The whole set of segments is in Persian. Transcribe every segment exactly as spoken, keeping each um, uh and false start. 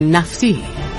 نفتی.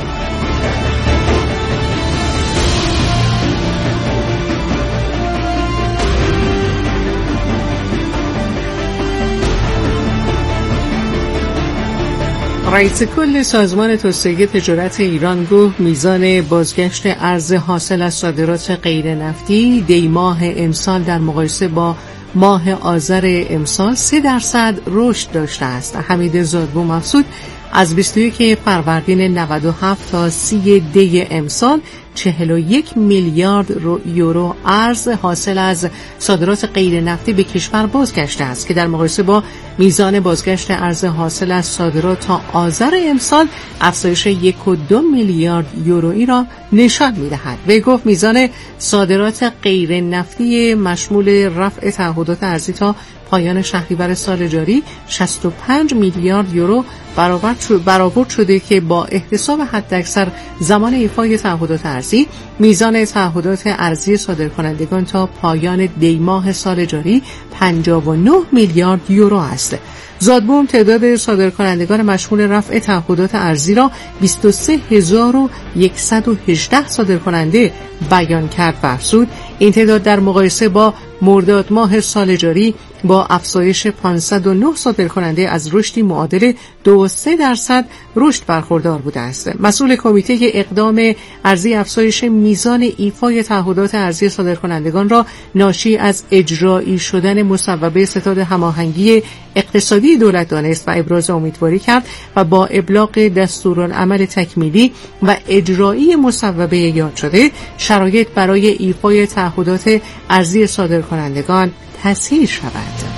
رئیس کل سازمان توسعه تجارت ایران گفت میزان بازگشت ارز حاصل از صادرات غیر نفتی دی ماه امسال در مقایسه با ماه آذر امسال سه درصد رشد داشته است. حمید زادبوم افزود از بیست و یک فروردین نود و هفت تا سی دی امسال چهل و یک میلیارد یورو ارز حاصل از صادرات غیر نفتی به کشور بازگشته است که در مقایسه با میزان بازگشت ارز حاصل از صادرات تا آذر امسال افزایش یک و دو میلیارد یورویی را نشان می‌دهد. وی گفت میزان صادرات غیر نفتی مشمول رفع تعهدات ارزی تا پایان شهریور سال جاری شصت و پنج میلیارد یورو برآورد شده که با احتساب حداکثر زمان ایفای تعهدات ارزی میزان تعهدات ارزی صادرکنندگان تا پایان دی ماه سال جاری پنجاه و نه میلیارد یورو است. زادبوم تعداد صادرکنندگان مشمول رفع تعهدات ارزی را بیست و سه هزار و صد و هجده صادرکننده بیان کرد و افزود این تعداد در مقایسه با مرداد ماه سال جاری با افزایش پانصد و نه صادرکننده از رشدی معادل دو و سه درصد رشد برخوردار بوده است. مسئول کمیته اقدام ارزی افزایش میزان ایفای تعهدات ارزی صادرکنندگان را ناشی از اجرایی شدن مصوبه ستاد هماهنگی اقتصادی دولت دانست و ابراز امیدواری کرد و با ابلاغ دستورالعمل تکمیلی و اجرایی مصوبه یاد شده شرایط برای ایفای تعهدات ارزی صادرکنندگان تسهیل شود.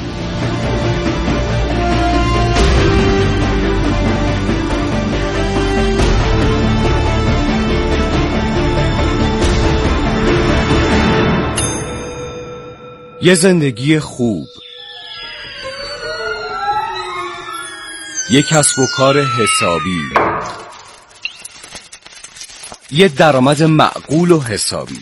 یه زندگی خوب، یه کسب و کار حسابی، یه درآمد معقول و حسابی.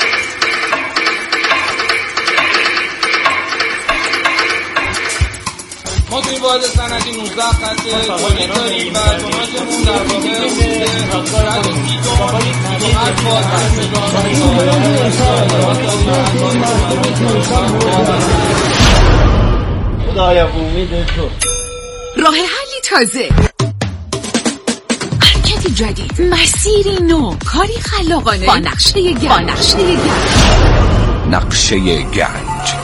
ما توی واحد صنعتی نوزده خط تولید داریم و توماژمون در واقع خدایا امید تو راه حلی تازه، حرکتی جدید، مسیری نو، کاری خلاقانه با نقشه گنج. با نقشه گنج نقشه گنج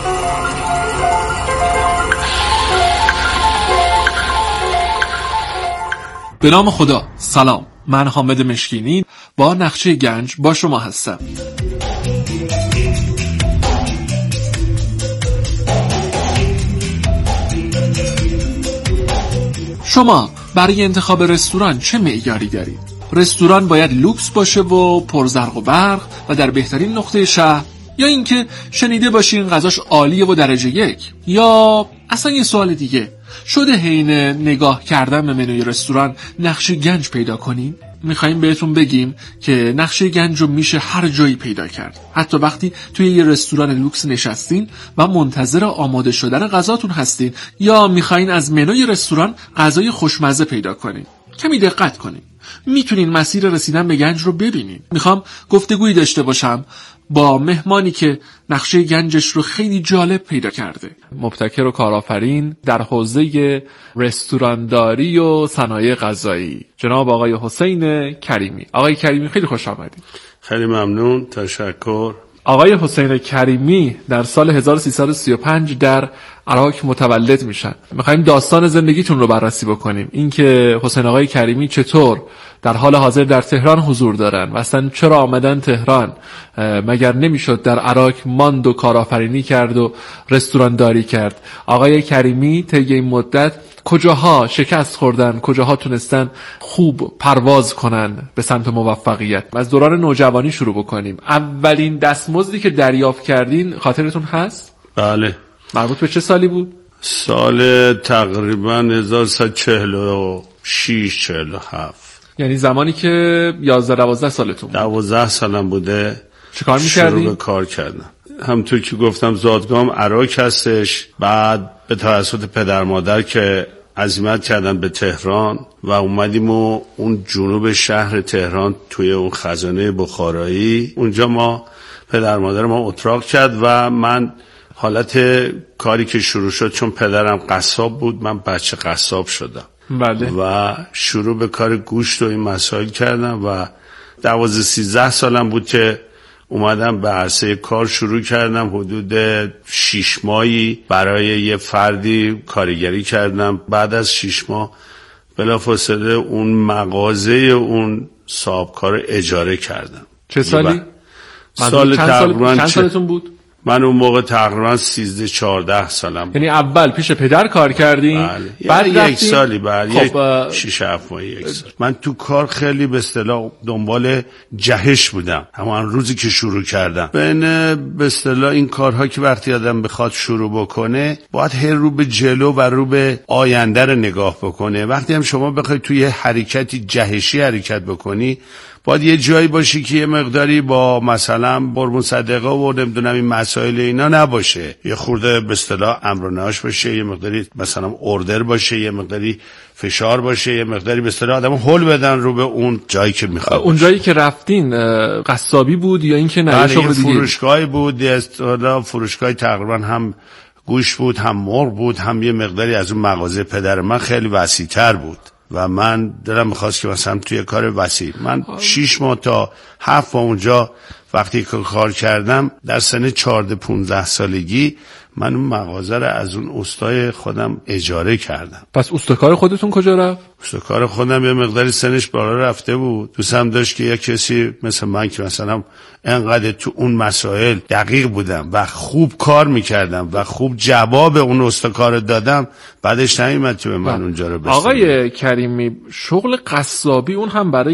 به نام خدا. سلام، من حامد مشکینی با نقشه گنج با شما هستم. شما برای انتخاب رستوران چه معیاری دارید؟ رستوران باید لوکس باشه و پرزرق و برق و در بهترین نقطه شهر، یا اینکه شنیده باشین غذاش عالیه و درجه یک؟ یا اصلا یه سوال دیگه، شده حین نگاه کردن به منوی رستوران نقشه گنج پیدا کنین؟ میخواییم بهتون بگیم که نقشه گنج رو میشه هر جایی پیدا کرد، حتی وقتی توی یه رستوران لوکس نشستین و منتظر آماده شدن غذاتون هستین یا میخواین از منوی رستوران غذای خوشمزه پیدا کنین. کمی دقت کنین، میتونین مسیر رسیدن به گنج رو ببینین. میخوام گفتگویی داشته باشم با مهمانی که نقشه گنجش رو خیلی جالب پیدا کرده، مبتکر و کارآفرین در حوزه رستورانداری و صنایع غذایی، جناب آقای حسین کریمی. آقای کریمی خیلی خوش آمدید. خیلی ممنون، تشکر. آقای حسین کریمی در سال هزار و سیصد و سی و پنج در عراق متولد میشن. میخوایم داستان زندگیتون رو بررسی بکنیم، اینکه حسین آقای کریمی چطور در حال حاضر در تهران حضور دارن و اصلا چرا آمدن تهران، مگر نمیشد در عراق ماند و کارآفرینی کرد و رستوران داری کرد. آقای کریمی طی این مدت کجاها شکست خوردن، کجاها تونستن خوب پرواز کنن به سمت موفقیت. از دوران نوجوانی شروع بکنیم. اولین دستمزدی که دریافت کردین خاطرتون هست؟ بله. مربوط به چه سالی بود؟ سال تقریبا هزار و سیصد و چهل و شش چهل و هفت، یعنی زمانی که یازده دوازده سالتون بود. دوازده سالم بوده. چه کار می‌کردی؟ شروع به کار کردم. همونطور که گفتم زادگاهم عراق هستش. بعد به توسط پدر مادر که عزیمت کردن به تهران و اومدیم و اون جنوب شهر تهران توی اون خزانه بخارایی، اونجا ما پدر مادر ما اتراق کرد و من حالت کاری که شروع شد، چون پدرم قصاب بود من بچه قصاب شدم. بله. و شروع به کار گوشت و این مسائل کردم و دوازده سیزده سالم بود که اومدم به عرصه کار شروع کردم. حدود شیش ماهی برای یه فردی کارگری کردم. بعد از شیش ماه بلافاصله اون مغازه اون صاحبکار اجاره کردم. چه سالی؟ سال چند, سال... چند سالتون بود؟ من اون موقع تقریبا سیزده چهارده سالم. یعنی اول پیش پدر کار کردین؟ بله. بعد یک سالی بعد خب یک اه... شیش هفت ماهی یک سال. من تو کار خیلی به اصطلاح دنبال جهش بودم همان روزی که شروع کردم. بین به اصطلاح این کارها که وقتی آدم بخواد شروع بکنه باید هر رو به جلو و رو به آینده رو نگاه بکنه. وقتی هم شما بخوای توی حرکتی جهشی حرکت بکنی باید یه جایی باشی که یه مقداری با مثلا قربون صدقه و نمیدونم این مسائل اینا نباشه، یه خورده به اصطلاح امر و نهی باشه، یه مقداری مثلا اوردر باشه، یه مقداری فشار باشه، یه مقداری به اصطلاح آدمو هول بدن رو به اون جایی که میخواد. اون جایی که رفتین قصابی بود یا اینکه نه شغل دیگه؟ فروشگاهی بود، اصطلاح فروشگاهی تقریبا هم گوش بود هم مرغ بود، هم یه مقداری از اون مغازه پدر من خیلی وسیع‌تر بود و من دلم میخواست که مثلا توی کار وسیع من شیش ماه تا هفت ماه اونجا وقتی که کار کردم در سن چهارده پونزده سالگی من اون مغازه رو از اون استای خودم اجاره کردم. پس استکار خودتون کجا رفت؟ استکار خودم یه مقداری سنش بالا رفته بود، دوستم داشت که یک کسی مثل من که مثلا انقدر تو اون مسائل دقیق بودم و خوب کار میکردم و خوب جواب اون استکار دادم، بعدش نمیمد که به من اونجا رو بستم. آقای کریمی، شغل قصابی اون هم برای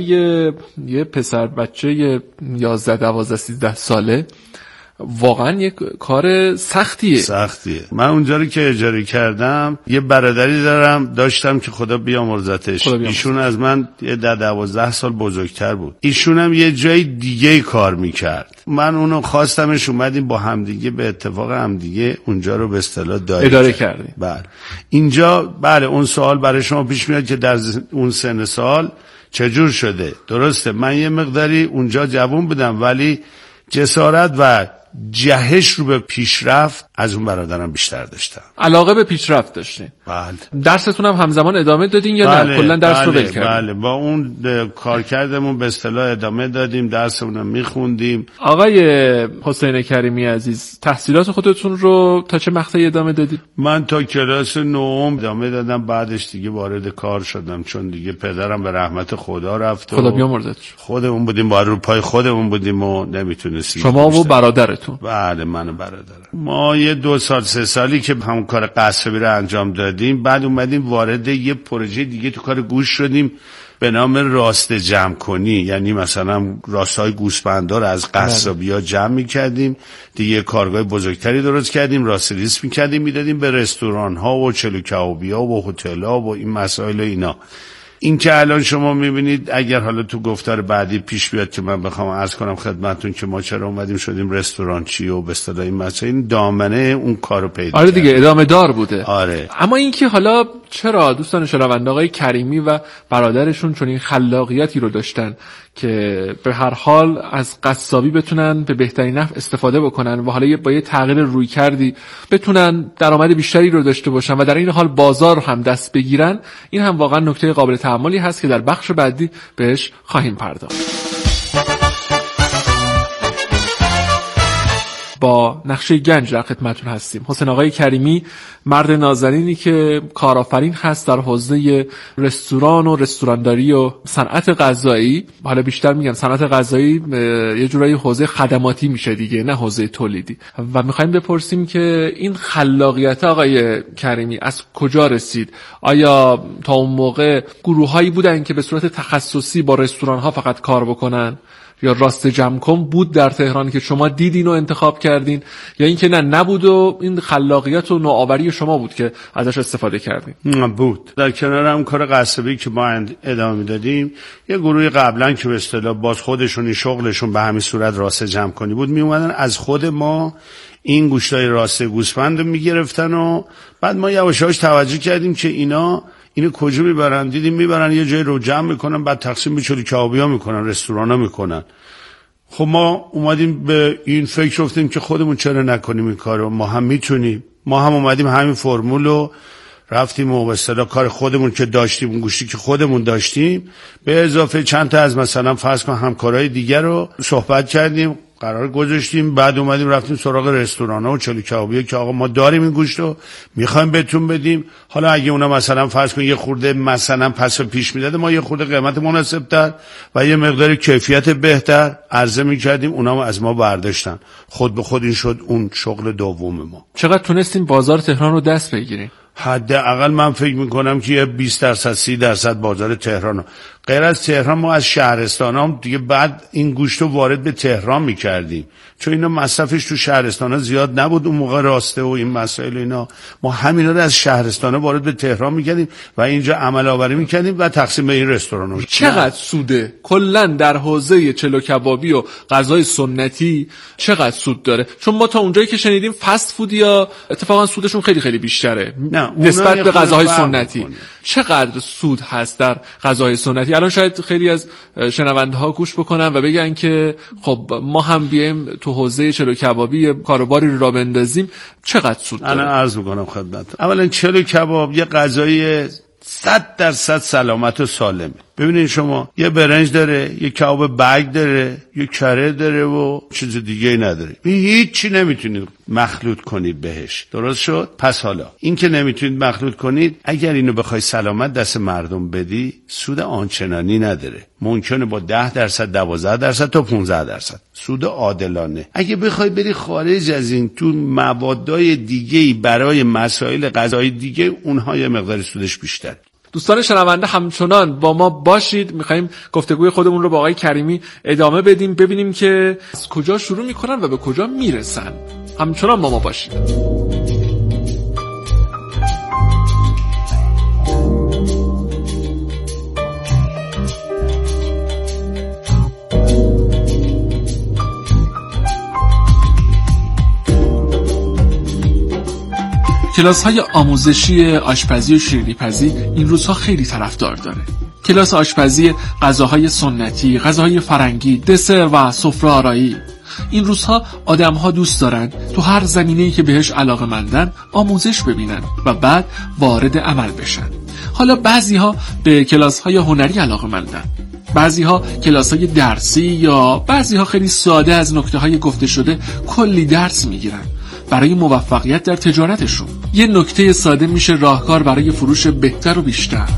یه پسر بچه یازده دوازده سیزده ساله واقعا یک کار سختیه. سختیه. من اونجا رو که اجاره کردم یه برادری دارم داشتم که خدا بیامرزتش، ایشون از من یه ده دوازده سال بزرگتر بود. ایشون هم یه جای دیگه کار میکرد، من اونو خواستمش، اومدیم با همدیگه به اتفاق همدیگه اونجا رو به اصطلاح اداره کردیم. بله. اینجا بله اون سوال برای شما پیش میاد که در اون سن سال چجور شده. درسته من یه مقداری اونجا جوان بودم ولی جسارت و جهش رو به پیشرفت از اون برادرم بیشتر داشتم. علاقه به پیشرفت داشتین؟ بله. درستون هم همزمان ادامه دادین یا بله. نه کلا درس بله. رو ول کردین؟ بله با اون کارکردمون به اصطلاح ادامه دادیم، درسمون رو میخوندیم. آقای حسین کریمی عزیز، تحصیلات خودتون رو تا چه مقطعی ادامه دادید؟ من تا کلاس نهم ادامه دادم، بعدش دیگه وارد کار شدم چون دیگه پدرم به رحمت خدا رفت. خدا بیامرزتش. خودمون بودیم با رو پای خودمون بودیم و نمیتونستیم. شما و برادرتون؟ بله من و برادرم. ما یه دو سال سه سالی که همون کار قصابی رو انجام دادیم، بعد اومدیم وارد یه پروژه دیگه تو کار گوشت شدیم به نام راست جمع کنی، یعنی مثلا راستای گوسفندا رو از قصابی‌ها جمع می‌کردیم، دیگه کارگاه بزرگتری درست کردیم، راست ریس می‌کردیم میدادیم به رستوران‌ها و چلو کبابی‌ها و هتل‌ها و این مسائل و اینا. این که الان شما میبینید اگر حالا تو گفتار بعدی پیش بیاد که من بخوام عرض کنم خدمتتون که ما چرا اومدیم شدیم رستورانچی و به اصطلاح این مسائل، این دامنه اون کارو پیدا آره دیگه ادامه دار بوده. آره. اما این که حالا چرا دوستان شنونده آقای کریمی و برادرشون چون این خلاقیتی رو داشتن که به هر حال از قصابی بتونن به بهترین نحو استفاده بکنن و حالا با یه تغییر روی کردی بتونن درآمد بیشتری رو داشته باشن و در این حال بازار هم دست بگیرن، این هم واقعا نکته قابل تأملی هست که در بخش بعدی بهش خواهیم پرداخت. با نقشه گنج در خدمتتون هستیم. حسین آقای کریمی مرد نازنینی که کارآفرین هست در حوزه رستوران و رستورانداری و صنعت غذایی. حالا بیشتر میگم صنعت غذایی یه جورایی حوزه خدماتی میشه دیگه، نه حوزه تولیدی. و میخوایم بپرسیم که این خلاقیت آقای کریمی از کجا رسید؟ آیا تا اون موقع گروهایی بودن که به صورت تخصصی با رستوران ها فقط کار بکنن، یا راست جمع کن بود در تهران که شما دیدین و انتخاب کردین، یا اینکه نه نبود و این خلاقیت و نوآوری شما بود که ازش استفاده کردین؟ بود. در کنار هم کار قصابی که ما ادامه میدادیم یه گروهی قبلا که به اصطلاح باز خودشون شغلشون به همین صورت راست جمع کنی بود، می اومدن از خود ما این گوشتای راست گوسفند رو میگرفتن و بعد ما یواشاش توجه کردیم که اینا اینو کجا میبرن؟ دیدیم میبرن یه جای رو جمع میکنن، بعد تقسیم به چلو کبابی‌ها میکنن، رستورانا میکنن. خب ما اومدیم به این فکر افتادیم که خودمون چرا نکنیم این کارو، ما هم میتونیم. ما هم اومدیم همین فرمولو رفتیم و به اصطلاح کار خودمون که داشتیم، اون گوشتی که خودمون داشتیم، به اضافه چند تا از مثلا فرض کن همکارای دیگر رو صحبت کردیم، قرار گذاشتیم، بعد اومدیم رفتیم سراغ رستورانا و چلو کبابی‌ها که آقا ما داریم این گوشتو میخوایم بهتون بدیم. حالا اگه اونا مثلا فرض کن یه خورده مثلا پس پیش میداده، ما یه خورده قیمت مناسب‌تر و یه مقدار کیفیت بهتر عرضه میکردیم، اونا از ما برداشتن. خود به خود این شد اون شغل دوم ما. چقدر تونستیم بازار تهران رو دست بگیریم؟ حداقل من فکر میکنم که یه بیست درصد سی درصد بازار تهران. غیر از تهران ما از شهرستان هم دیگه بعد این گوشت رو وارد به تهران میکردیم، چون اینا مصرفش تو شهرستان ها زیاد نبود اون موقع، راسته و این مسائل اینا، ما همینا رو از شهرستان ها وارد به تهران میکردیم و اینجا عمل آوری میکردیم و تقسیم به این رستوران ها. چقدر سوده کلا در حوزه چلو کبابی و غذای سنتی چقدر سود داره؟ چون ما تا اونجایی که شنیدیم فست فود یا اتفاقا سودشون خیلی خیلی بیشتره نسبت به غذاهای سنتی. کنه. چقدر سود هست در غذاهای سنتی؟ الان شاید خیلی از شنونده ها گوش بکنن و بگن که خب ما هم بیایم تو حوزه چلو کبابی کاروباری رو راه بندازیم، چقدر سود داره؟ الان عرض میکنم خدمت. اولا چلو کباب یه غذای صد درصد سلامت و سالمه. ببینید شما یه برنج داره، یه کباب برگ داره، یه کره داره و چیز دیگه ای نداره. هیچ چی نمیتونید مخلوط کنید بهش. درست شد؟ پس حالا این که نمیتونید مخلوط کنید، اگر اینو بخوای سلامت دست مردم بدی، سود آنچنانی نداره. ممکنه با ده درصد، دوازده درصد تا پانزده درصد سود عادلانه. اگه بخوای بری خارج از این تو موادای دیگه‌ای برای مسائل غذایی دیگه، اونها یه مقدار سودش بیشتر. دوستان شنونده همچنان با ما باشید، میخواییم گفتگوی خودمون رو با آقای کریمی ادامه بدیم، ببینیم که از کجا شروع میکنن و به کجا میرسن. همچنان با ما باشید. کلاس‌های آموزشی آشپزی و شیرینی‌پزی این روزها خیلی طرفدار داره. کلاس آشپزی غذاهای سنتی، غذاهای فرنگی، دسر و سفره آرایی. این روزها آدم‌ها دوست دارن تو هر زمینه‌ای که بهش علاقه‌مندن آموزش ببینن و بعد وارد عمل بشن. حالا بعضی‌ها به کلاس‌های هنری علاقه‌مندن، بعضی‌ها کلاس‌های درسی، یا بعضی‌ها خیلی ساده از نکته‌های گفته شده کلی درس میگیرن برای موفقیت در تجارتشون. یه نکته ساده میشه راهکار برای فروش بهتر و بیشتر.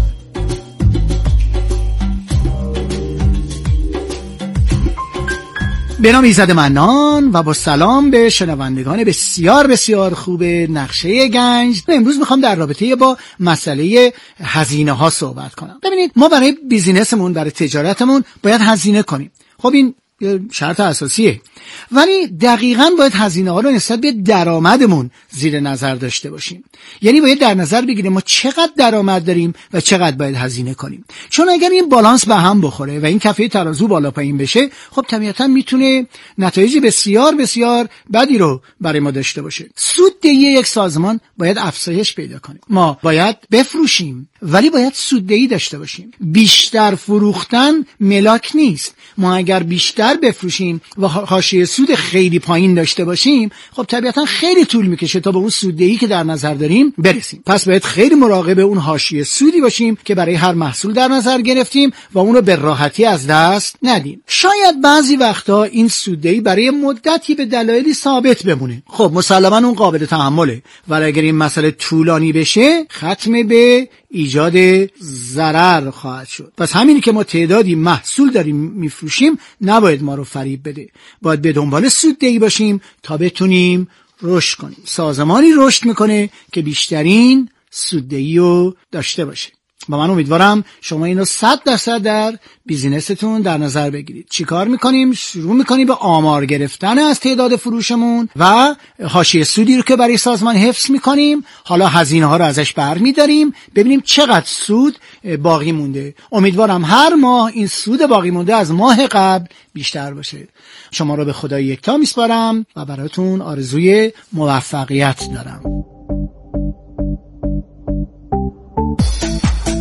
به نام ایزد منان و با سلام به شنوندگان بسیار بسیار خوب نقشه گنج. امروز میخوام در رابطه با مسئله هزینه ها صحبت کنم. ببینید ما برای بیزینسمون، برای تجارتمون باید هزینه کنیم. خب این شرط اساسیه، ولی دقیقاً باید هزینه ها رو نسبت به درآمدمون زیر نظر داشته باشیم. یعنی باید در نظر بگیریم ما چقدر درآمد داریم و چقدر باید هزینه کنیم. چون اگر این بالانس به هم بخوره و این کفه ترازو بالا پایین بشه، خب طبیعتاً میتونه نتایج بسیار بسیار بدی رو برای ما داشته باشه. سوددهی یک سازمان باید افزایش پیدا کنه. ما باید بفروشیم ولی باید سوددهی داشته باشیم. بیشتر فروختن ملاک نیست. ما اگر بیشتر بفروشیم و حاشیه سود خیلی پایین داشته باشیم، خب طبیعتا خیلی طول میکشه تا به اون سوددهی که در نظر داریم برسیم. پس باید خیلی مراقب اون حاشیه سودی باشیم که برای هر محصول در نظر گرفتیم و اون رو به راحتی از دست ندیم. شاید بعضی وقتا این سوددهی برای مدتی به دلایلی ثابت بمونه، خب مسلما اون قابل تحمله، ولی اگر این مسئله طولانی بشه ختم به ایجاد ضرر خواهد شد. پس همینی که ما تعدادی محصول داریم میفروشیم نباید ما رو فریب بده. باید به دنبال سوددهی باشیم تا بتونیم رشد کنیم. سازمانی رشد میکنه که بیشترین سوددهی رو داشته باشه. و من امیدوارم شما اینو صد درصد در بیزینستون در نظر بگیرید. چی کار میکنیم؟ شروع میکنیم به آمار گرفتن از تعداد فروشمون و حاشیه سودی رو که برای سازمان حفظ میکنیم. حالا هزینه ها رو ازش برمیداریم، ببینیم چقدر سود باقی مونده. امیدوارم هر ماه این سود باقی مونده از ماه قبل بیشتر باشه. شما رو به خدای یکتا میسپارم و براتون آرزوی موفقیت دارم.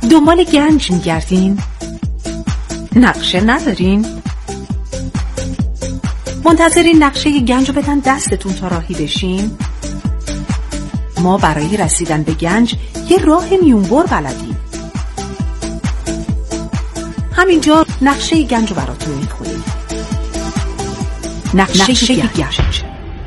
دنبال گنج میگردین؟ نقشه ندارین؟ منتظرین نقشه گنج رو بدن دستتون تا راهی بشین؟ ما برای رسیدن به گنج یه راه میونبر بلدیم. همینجا نقشه گنج رو براتون میخونیم. نقشه, نقشه گنج.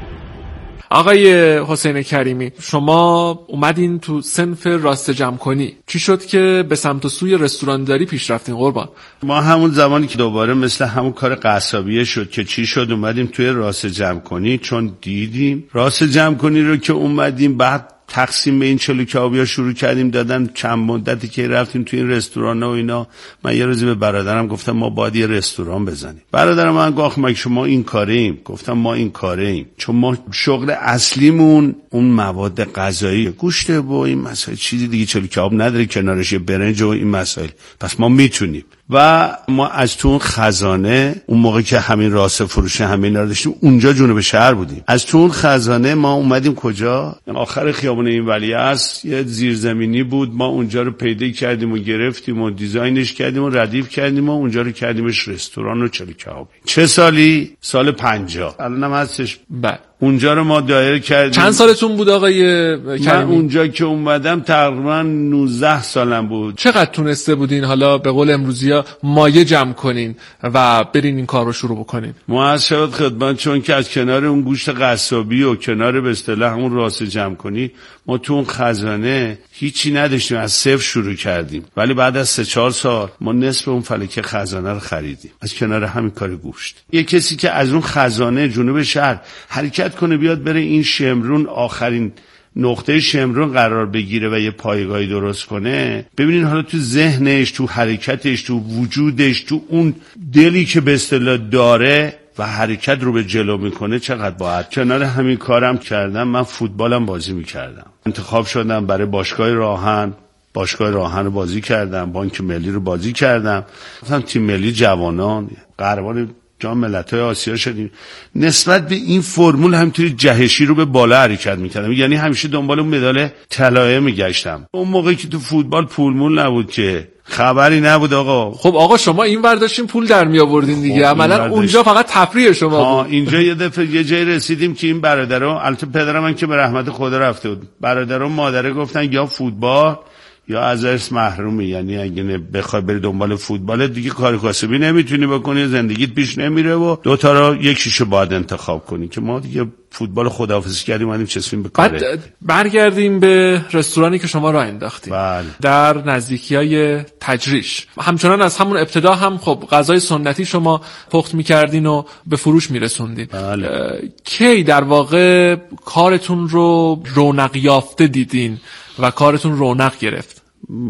آقای حسین کریمی، شما اومدین تو صنف راست جمع کنی، چی شد که به سمت و سوی رستورانداری پیش رفتین قربان؟ ما همون زمانی که دوباره مثل همون کار قصابیه شد که چی شد اومدیم توی راست جمع کنی، چون دیدیم راست جمع کنی رو که اومدیم بعد تقسیم به این چلو کبابیا شروع کردیم دادن. چند مدتی که رفتیم تو این رستوران ها و اینا، من یه روزی به برادرم گفتم ما باید یه رستوران بزنیم. برادرم من گفت مگه شما این کاره ایم؟ گفتم ما این کاره ایم، چون ما شغل اصلیمون اون مواد غذایی، گوشت و این مسائل، چیزی دیگه چلو کباب نداره کنارش، یه برنج و این مسائل، پس ما میتونیم. و ما از تو اون خزانه، اون موقع که همین راست فروش همین رو داشتیم اونجا جنوب شهر بودیم، از تو اون خزانه ما اومدیم کجا؟ آخر خیابون این ولیعصر یه زیرزمینی بود، ما اونجا رو پیدا کردیم و گرفتیم و دیزاینش کردیم و ردیف کردیم و اونجا رو کردیمش رستوران و چلو کبابی. چه سالی؟ سال پنجاه. الانم هستش. بله. اونجا رو ما دایر کردیم. چند سالتون بود آقای کریمی؟ من اونجا که اومدم تقریبا نوزده سالم بود. چقدر تونسته بودین حالا به قول امروزیا مایه جمع کنین و برین این کار رو شروع بکنین؟ معذرت خدمت، چون که از کنار اون گوشت قصابی و کنار به اصطلاح همون راست جمع کنی ما تو اون خزانه هیچی نداشتیم، از صفر شروع کردیم، ولی بعد از سه چهار سال ما نصف اون فلکه خزانه رو خریدیم از کنار همین کار گوشت. یه کسی که از اون خزانه جنوب شهر حرکت کنه بیاد بره این شمرون، آخرین نقطه شمرون قرار بگیره و یه پایگاهی درست کنه، ببینین حالا تو ذهنش، تو حرکتش، تو وجودش، تو اون دلی که به اصطلاح داره و حرکت رو به جلو میکنه چقدر باید. کنار همین کارم کردم، من فوتبالم بازی میکردم، انتخاب شدم برای باشگاه راهن، باشگاه راهن رو بازی کردم، بانک ملی رو بازی کردم، مثلا تیم ملی جوانان، قهرمان جام ملت‌های آسیا شدیم. نسبت به این فرمول همینطوری جهشی رو به بالا حرکت میکردم، یعنی همیشه دنبال اون مدال طلایی میگشتم. اون موقعی که تو فوتبال پولمول نبود که، خبری نبود آقا. خب آقا شما این برداشتین پول در می آوردین دیگه، عملا اونجا فقط تفریح شما بود. اینجا یه دفعه یه جایی رسیدیم که این برادرها، البته پدرم من که به رحمت خدا رفته بود، برادرها مادره گفتن یا فوتبال یا ازش محرومی، یعنی اگه بخوای بری دنبال فوتبال دیگه کار کاسبی نمیتونی بکنی، زندگیت پیش نمیره و دو تا رو یکیشو باید انتخاب کنی، که ما دیگه فوتبال خداحافظی کردیم اومدیم چسبیم به کاره. بعد برگردیم به رستورانی که شما راه انداختید. بله. در نزدیکیای تجریش. همچنان از همون ابتدا هم خب غذای سنتی شما پخت می‌کردین و به فروش می‌رسوندین. بله. کی در واقع کارتون رو رونق یافته دیدین و کارتون رونق گرفت؟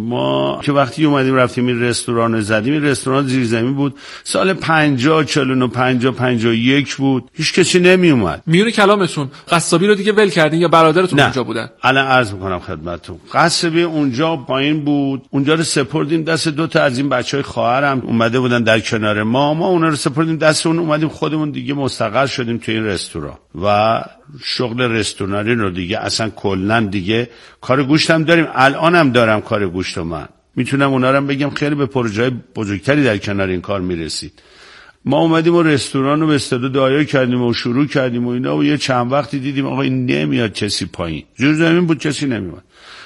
ما که وقتی اومدیم رفتیم این رستوران رو زدیم، این رستوران زیرزمین بود، سال پنجاه چهل و نه پنجاه پنجاه و یک بود، هیچ کسی نمی اومد. میون کلامتون قصابی رو دیگه ول کردین یا برادرتون اونجا بودن؟ الان عرض میکنم خدمتتون، قصابی اونجا پایین بود، اونجا رو سپردیم دست دو تا از این بچهای خواهرم اومده بودن در کنار ما، ما اونا رو سپردیم دست اون، اومدیم خودمون دیگه مستقر شدیم تو این رستوران و شغل رستورانی رو دیگه اصلا کلا دیگه کار گوشتم داریم، الانم دارم کار گوشت، من میتونم اونا رو بگم خیلی به پروژه‌های بزرگتری در کنار این کار میرسید. ما اومدیم و رستوران رو به استعداد دایر کردیم و شروع کردیم و اینا و یه چند وقتی دیدیم آقا این نمیاد کسی پایین، جور زمین بود کسی نمیاد.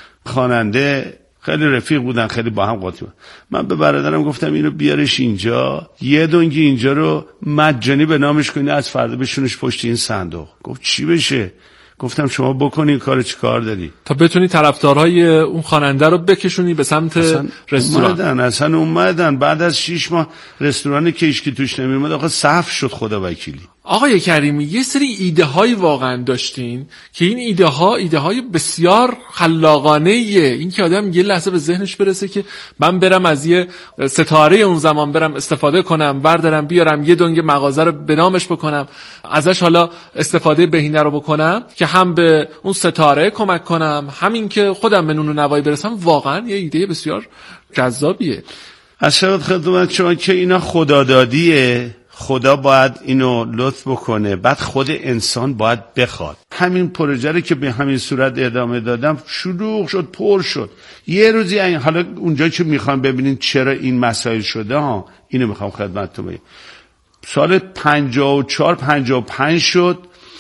خواننده خیلی رفیق بودن، خیلی با هم قاطی بودن. من به برادرم گفتم اینو بیارش اینجا، یه دونگی اینجا رو مجانی به نامش کنی، از فردا بشونش پشت این صندوق. گفت چی بشه؟ گفتم شما بکنی کار، چی کار داری؟ تا بتونی طرفدارهای اون خواننده رو بکشونی به سمت اصلا رستوران. اومدن اصلا اومدن بعد از شیش ماه رستوران که هیچ کی توش نمیومد آقا صف شد خدا وکیلی. آقای کریمی یه سری ایده هایی واقعا داشتین که این ایده ها ایده های بسیار خلاقانه ایه، این که آدم یه لحظه به ذهنش برسه که من برم از یه ستاره اون زمان برم استفاده کنم، بردارم بیارم یه دنگ مغازه رو به نامش بکنم، ازش حالا استفاده بهینه رو بکنم که هم به اون ستاره کمک کنم، همین که خودم به نون و نوایی برسم. واقعا یه ایده بسیار جذابیه. از شبت خدمت شما که اینا خدادادیه، خدا باید اینو لطف بکنه، بعد خود انسان باید بخواد. همین پروژه رو که به همین صورت ادامه دادم شلوغ شد، پر شد. یه روزی این حالا اونجا که میخوام ببینین چرا این مسائل شده ها، اینو میخوام خدمتتون بگم. سال پنجاه و چهار پنجاه و پنج شد،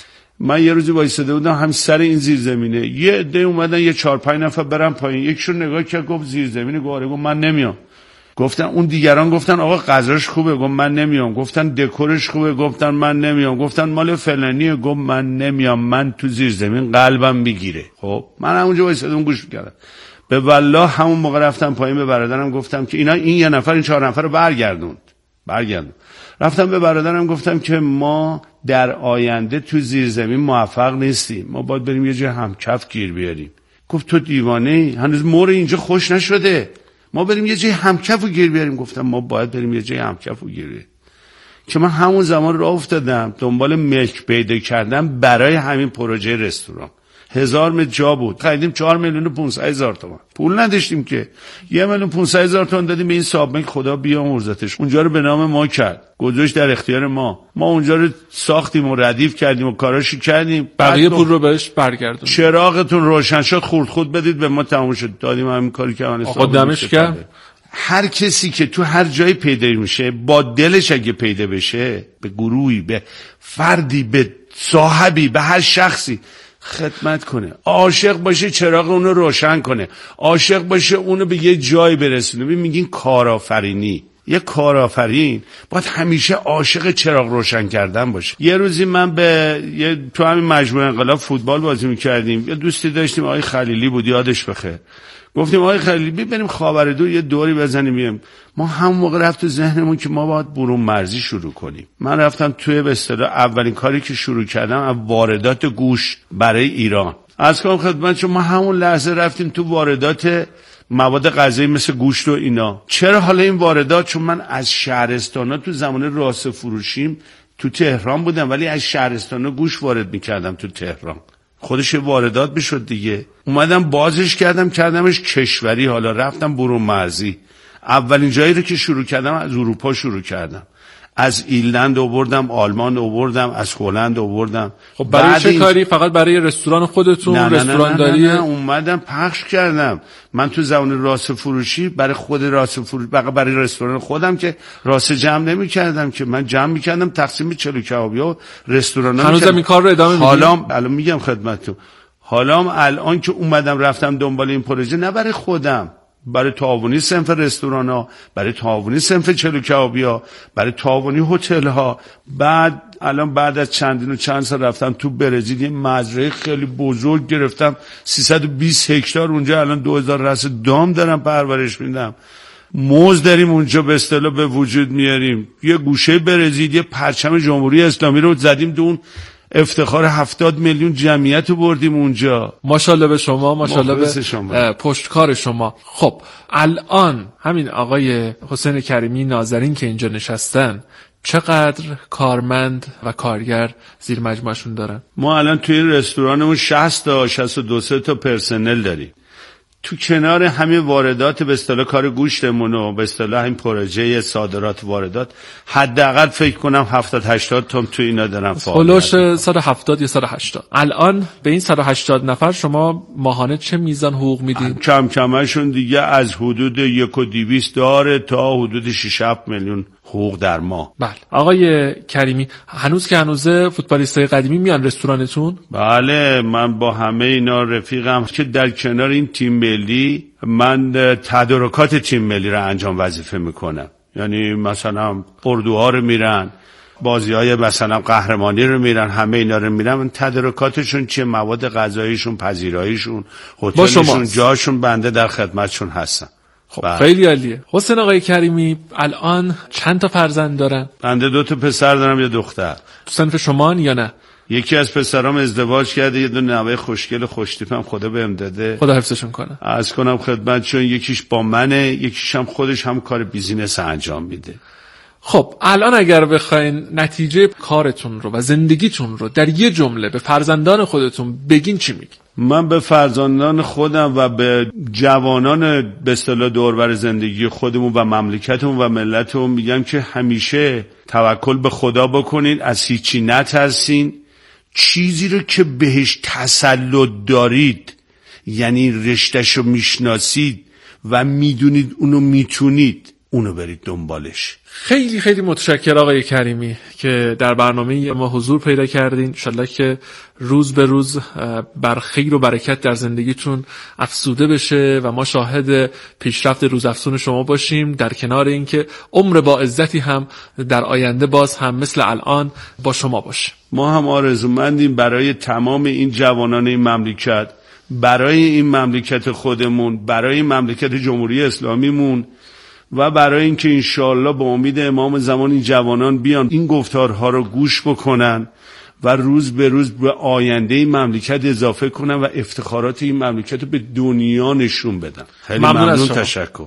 من یه روزی وایساده بودم همین سر این زیرزمینه، یه عده اومدن یه چهار پنج نفر برن پایین، یکشون نگاه کرد گفت زیرزمینه، گفت گفت من نمیام. گفتن اون دیگران گفتن آقا غذاش خوبه، گفت من نمیام. گفتن دکورش خوبه، گفتن من نمیام. گفتن مال فلانیه، گفت من نمیام، من تو زیرزمین قلبم میگیره. خب من همونجا وایسادم گوش میکردم. به والله همون موقع رفتم پایین، به برادرم گفتم که اینا این یه نفر این چهار نفر رو برگردوند برگردوند رفتم به برادرم گفتم که ما در آینده تو زیرزمین موفق نیستیم، ما باید بریم یه جای همکف گیر بیاریم. گفت تو دیوانه‌ای؟ هنوز مور اینجا خوش نشده، ما بریم یه جای همکف رو گیر بیاریم. گفتم ما باید بریم یه جای همکف رو گیر بیاریم. که من همون زمان راه افتادم دنبال ملک پیدا کردم برای همین پروژه رستوران. هزار متر جا بود، خریدیم چهار میلیون و پونصد هزار تومان، پول نداشتیم که. یه میلیون و پونصد هزار تومان دادیم به این صاحب ملک، خدا بیامرزتش، اونجا رو به نام ما کرد، گذاشت در اختیار ما. ما اونجا رو ساختیم و ردیف کردیم و کاراشو کردیم، بقیه پول رو بهش برگردون. چراغتون روشن شد، خورد خود بدید به ما، تموم شد، دادیم همین کاری که آن آقا دمش کرد. هر کسی که تو هر جایی پیدا میشه با دلش اگه پیدا بشه، به گروهی، به فردی، به صاحبی، به هر شخصی خدمت کنه، عاشق باشه چراغ اونو روشن کنه، عاشق باشه اونو به یه جای برسونه. میگین کارآفرینی، یه کارآفرین باید همیشه عاشق چراغ روشن کردن باشه. یه روزی من به یه تو همین مجموعه انقلاب فوتبال بازی میکردیم، یه دوستی داشتیم آقای خلیلی بود، یادش بخیر. گفتیم آقای خلیلی بریم خاورمیانه یه دوری بزنیم بیایم. ما همون موقع رفت تو ذهنمون که ما باید برون مرزی شروع کنیم. من رفتم توی به اصطلاح اولین کاری که شروع کردم واردات گوشت برای ایران. از کنم خدمت شما همون لحظه رفتیم تو واردات مواد غذایی مثل گوشت و اینا. چرا حالا این واردات؟ چون من از شهرستانا تو زمان راسته فروشیم تو تهران بودم، ولی از شهرستانا گوشت وارد میکردم تو تهران، خودش واردات میشد دیگه. اومدم بازش کردم کردمش کشوری، حالا رفتم برون مرزی. اولین جایی رو که شروع کردم از اروپا شروع کردم، از ایرلند آوردم، آلمان آوردم، از هلند آوردم. خب برای چه این... کاری؟ فقط برای رستوران خودتون؟ نه نه رستوران نه داری؟ نه نه نه. اومدم پخش کردم. من تو زمان راست فروشی برای خود راست فروشی، فقط برای رستوران خودم که راست جمع نمی کردم، که من جمع می کردم تقسیم چلو کبابیا و رستوران ها. هنوزم این کار رو ادامه میدی؟ حالا الان میگم خدمتتون، حالا الان که اومدم رفتم دنبال این پروژه، نه برای خودم، برای تعاونی صنف رستوران ها، برای تعاونی صنف چلو کبابیا، برای تعاونی هتل ها. بعد الان بعد از چندین و چند سال رفتم تو برزیل، یه مزرعه خیلی بزرگ گرفتم، سیصد و بیست هکتار اونجا، الان دو هزار راس دام دارم پرورش میدم. موز داریم اونجا به اصطلاح به وجود میاریم. یه گوشه برزیل یه پرچم جمهوری اسلامی رو زدیم دو اون افتخار هفتاد میلیون جمعیت رو بردیم اونجا. ماشاءالله به شما، ماشاءالله به شما. پشتکار شما. خب الان همین آقای حسین کریمی نازنین که اینجا نشستن چقدر کارمند و کارگر زیر مجموعشون دارن؟ ما الان توی این رستورانمون شصت تا شصت و دو تا پرسنل داریم. تو کنار همین واردات به اصطلاح کار گوشتمون و به اصطلاح این پروژه صادرات واردات، حداقل فکر کنم هفتاد هشتاد تن تو اینا دارن فعالیت. خلاص صد و هفتاد یا صد و هشتاد. الان به این صد و هشتاد نفر شما ماهانه چه میزان حقوق میدین؟ کم کمشون دیگه از حدود یک و دویست داره تا حدود شش هفت میلیون حقوق در ماه. بله. آقای کریمی هنوز که هنوزه فوتبالیستای قدیمی میان رستورانتون؟ بله، من با همه اینا رفیقم که در کنار این تیم ملی من تدارکات تیم ملی رو انجام وظیفه میکنم. یعنی مثلا اردوها رو میرن، بازی‌های مثلا قهرمانی رو میرن، همه اینا رو میرن. من تدارکاتشون چیه، مواد غذاییشون، پذیراییشون، هتلشون، جاشون، بنده در خدمتشون هستم. خب خیلی عالیه. حسین آقای کریمی الان چند تا فرزند دارن؟ بنده دو تا پسر دارم، یه دختر. تو صنف شما یا نه؟ یکی از پسرام ازدواج کرده، یه دونه نوه خوشگل خوشتیپم خدا بهم داده، خدا حفظشون کنه. عرض کنم خدمتشون یکیش با منه، یکیش هم خودش هم کار بیزینس انجام میده. خب الان اگر بخواین نتیجه کارتون رو و زندگیتون رو در یه جمله به فرزندان خودتون بگین چی میگین؟ من به فرزندان خودم و به جوانان به اصطلاح دوربر زندگی خودمون و مملکتمون و ملتمون میگم که همیشه توکل به خدا بکنین، از هیچی نترسین. چیزی رو که بهش تسلط دارید، یعنی رشته‌شو میشناسید و میدونید اونو میتونید، اونو برید دنبالش. خیلی خیلی متشکر آقای کریمی که در برنامه ما حضور پیدا کردین. انشالله که روز به روز بر خیر و برکت در زندگیتون افزوده بشه و ما شاهد پیشرفت روزافزون شما باشیم، در کنار اینکه عمر با عزتی هم در آینده باز هم مثل الان با شما باشه. ما هم آرزومندیم برای تمام این جوانان این مملکت، برای این مملکت خودمون، برای مملکت جمهوری اسلامیمون و برای اینکه انشالله به امید امام زمان این جوانان بیان این گفتارها رو گوش بکنن و روز به روز به آینده این مملکت اضافه کنن و افتخارات این مملکت رو به دنیا نشون بدن. خیلی ممنون, ممنون تشکر.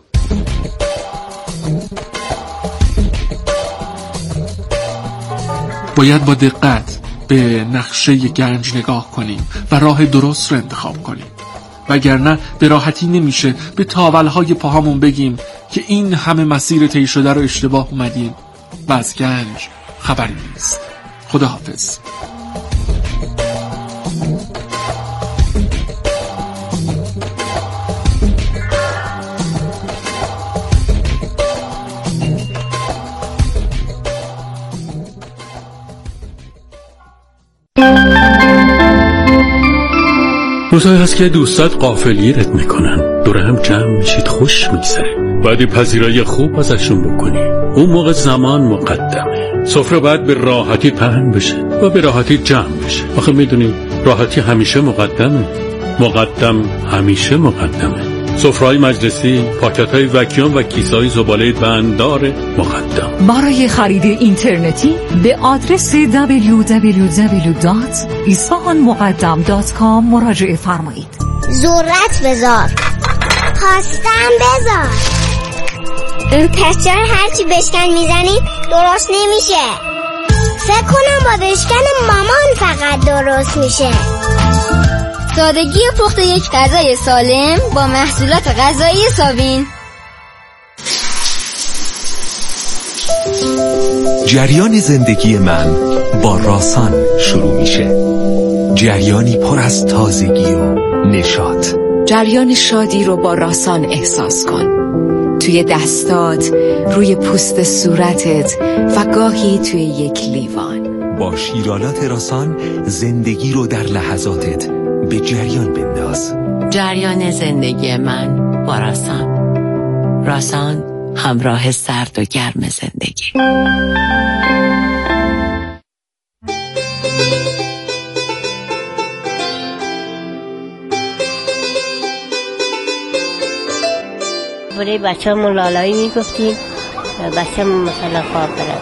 باید با دقت به نقشه گنج نگاه کنیم و راه درست رو انتخاب کنیم، وگرنه به راحتی نمیشه به تاولهای پاهامون بگیم که این همه مسیر طی شده رو اشتباه اومدیم و از گنج خبری نیست. خداحافظ. روزایی هست که دوستات غافلگیرت میکنن، دور هم جمع میشید، خوش میگذره، بعدی پذیرایی خوب ازشون بکنی. اون موقع زمان مقدمه، سفره باید به راحتی پهن بشه و به راحتی جمع بشه. آخه میدونی راحتی همیشه مقدمه، مقدم همیشه مقدمه. سفره‌های مجلسی، پاکت‌های وکیوم و کیسه‌های زباله بنددار مقدم. برای خرید اینترنتی به آدرس دبلیو دبلیو دبلیو دات اصفهان مقدم دات کام مراجعه فرمایید. ذرت بذار، خواستم بذار. پس چرا هرچی بشکن میزنی درست نمیشه؟ فکر کنم با بشکن مامان فقط درست میشه. سادگی پخت یک غذای سالم با محصولات غذایی ساوین. جریان زندگی من با راسان شروع میشه. جریانی پر از تازگی و نشاط. جریان شادی رو با راسان احساس کن، توی دستات، روی پوست صورتت و گاهی توی یک لیوان. با شیرالات راسان زندگی رو در لحظاتت به جریان بنداز. جریان زندگی من با راسان. راسان، همراه سرد و گرم زندگی. برای بچه همون لالایی میگفتیم بچه همون مثلا خواب برد.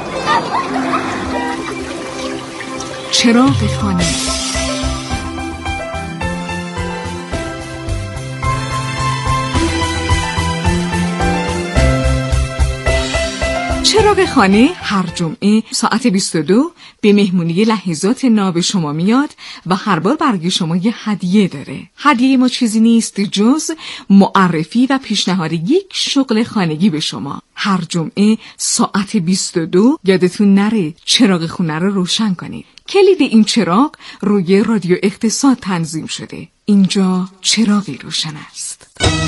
چراغ خانه. چراغ خانه هر جمعه ساعت بیست و دو به مهمونی لحظات ناب شما میاد و هر بار برای شما یه هدیه داره. هدیه ما چیزی نیست جز معرفی و پیشنهاد یک شغل خانگی به شما. هر جمعه ساعت بیست و دو یادتون نره چراغ خونه رو روشن کنید. کلید این چراغ روی رادیو اقتصاد تنظیم شده. اینجا چراغی روشن است.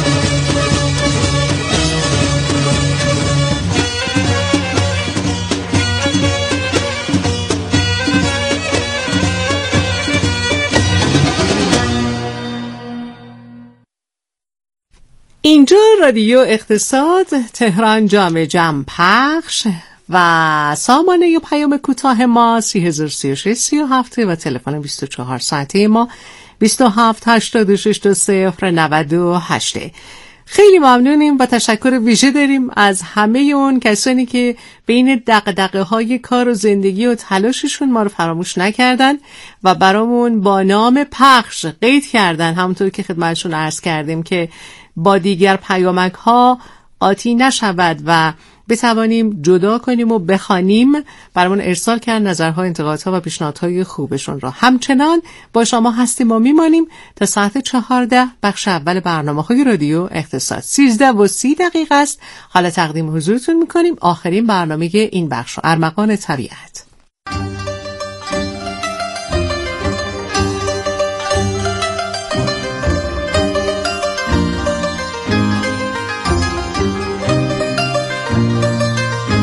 اینجا رادیو اقتصاد تهران جام جم پخش و سامانه پیام کوتاه ما سی هزار سی و شش سی و هفت و تلفن بیست و چهار ساعته ما بیست و هفت هشتاد و شش صفر نود و هشت. خیلی ممنونیم و تشکر ویژه داریم از همه اون کسانی که بین دغدغه های کار و زندگی و تلاششون ما رو فراموش نکردن و برامون با نام پخش قید کردن، همونطور که خدمتشون عرض کردیم که با دیگر پیامک ها قاطی نشود و بتوانیم جدا کنیم و بخوانیم، برامون ارسال کردن نظرها، انتقادها و پیشنهادهای خوبشون را. همچنان با شما هستیم و میمانیم تا ساعت چهارده. بخش اول برنامه‌های رادیو اقتصاد سیزده و سی دقیقه است. حالا تقدیم حضورتون میکنیم آخرین برنامه این بخش، ارمغان طبیعت.